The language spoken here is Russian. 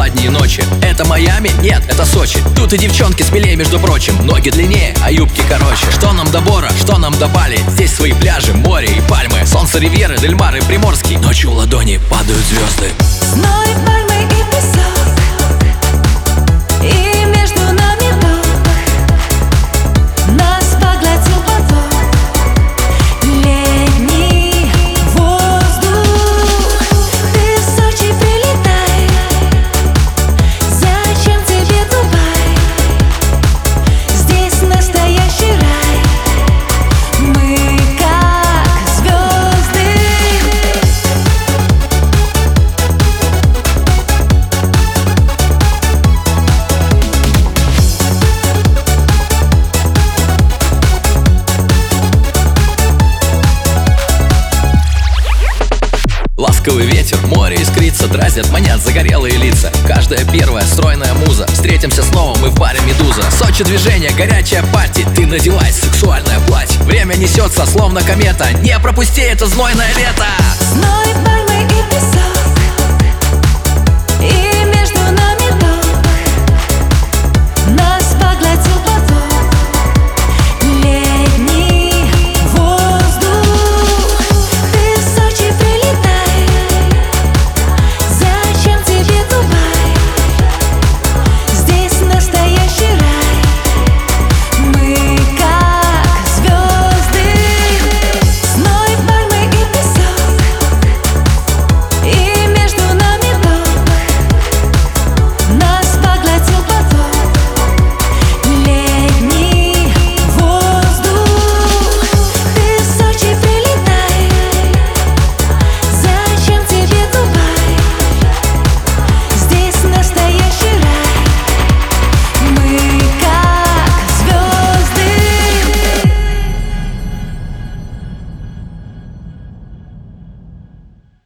одни ночи. Это Майами? Нет, это Сочи. Тут и девчонки смелее, между прочим. Ноги длиннее, а юбки короче. Что нам до Бора, что нам до Бали? Здесь свои пляжи, море и пальмы. Солнце Ривьеры, Дельмар и Приморский. Ночью в ладони падают звезды. Зной, пальмы и песок, и между нами ток. Нас поглотил поток, летний воздух. Ты в Сочи прилетай, зачем тебе Дубай? Здесь настоящий рай, мы как звезды. Ласковый ветер, море искрится, дразнят, манят загорелые лица. Каждая первая стройная муза. Встретимся снова мы в баре «Медуза». Сочи движение, горячая пати. Ты надевай сексуальное платье. Время несется, словно комета. Не пропусти это знойное лето. Зной,